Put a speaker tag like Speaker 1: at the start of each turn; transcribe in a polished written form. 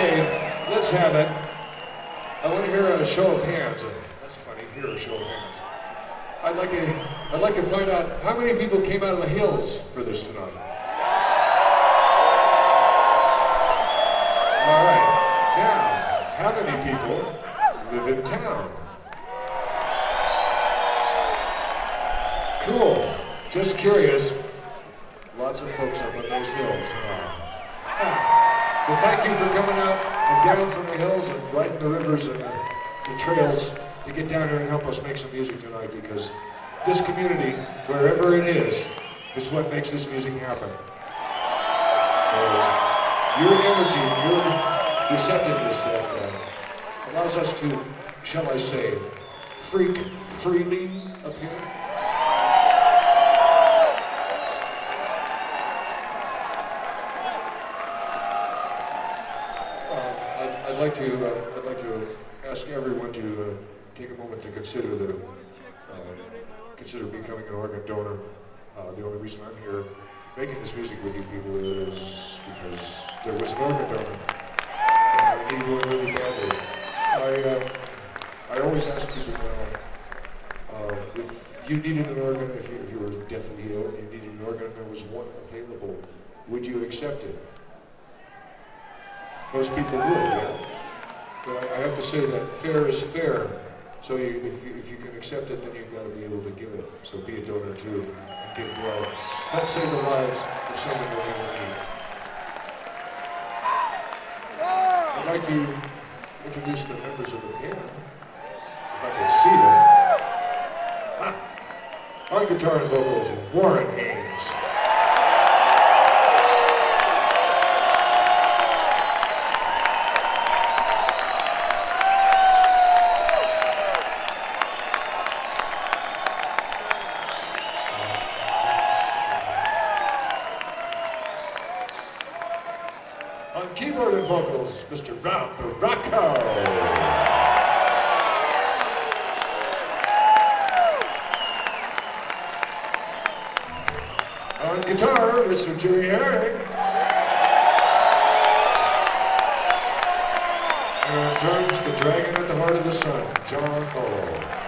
Speaker 1: Okay, let's have it. I want to hear a show of hands. That's funny, hear a show of hands. I'd like to find out how many people came out of the hills for this tonight. All right, now, how many people live in town? Cool, just curious. Lots of folks up on those hills. Well, thank you for coming out and down from the hills and riding the rivers and the trails to get down here and help us make some music tonight, because this community, wherever it is what makes this music happen. Your energy, your receptiveness that allows us to, shall I say, freak freely up here. I'd like to ask everyone to take a moment to consider becoming an organ donor. The only reason I'm here making this music with you people is because there was an organ donor. I need one really badly. I always ask people now, if you needed an organ, if you were deathly ill and you needed an organ and there was one available, would you accept it? Most people would, yeah. But I have to say that fair is fair. So if you can accept it, then you've got to be able to give it. So be a donor too, and give blood. Help save the lives of someone who really need. I'd like to introduce the members of the band, if I can see them. On guitar and vocals, Warren Haynes. On keyboard and vocals, Mr. Rob Baracco. On guitar, Mr. Jerry Herring. And on drums, the dragon at the heart of the sun, John Ball.